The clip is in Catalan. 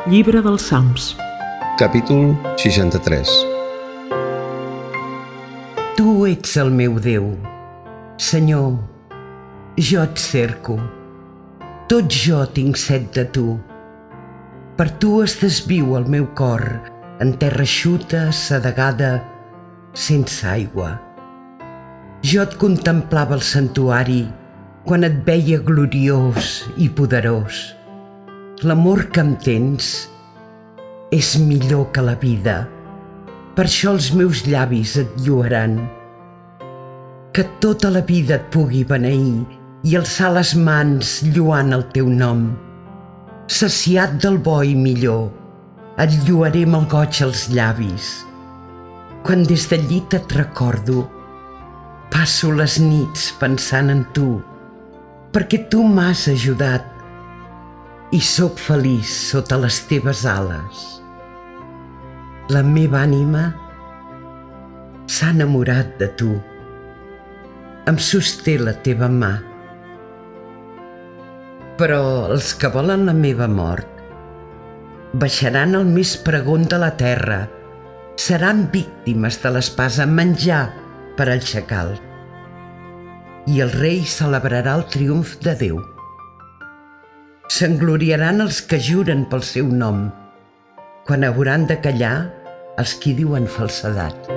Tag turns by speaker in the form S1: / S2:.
S1: Llibre dels Salms.
S2: Capítol 63.
S3: Tu ets el meu Déu. Senyor, jo et cerco. Tot jo tinc set de tu. Per tu es desviu el meu cor en terra eixuta, sedegada, sense aigua. Jo et contemplava al santuari quan et veia gloriós i poderós. L'amor que em tens és millor que la vida, per això els meus llavis et lloaran. Que tota la vida et pugui beneir i alçar les mans lloant el teu nom. Saciat del bo i millor, et lloaré amb el goig als llavis. Quan des del llit et recordo, passo les nits pensant en tu, perquè tu m'has ajudat i sóc feliç sota les teves ales. La meva ànima s'ha enamorat de tu. Em sosté la teva mà. Però els que volen la meva mort baixaran al més pregon de la terra, seran víctimes de l'espasa, menjar per al xacal. I el rei celebrarà el triomf de Déu. S'engloriaran els que juren pel seu nom, quan hauran de callar els qui diuen falsedat.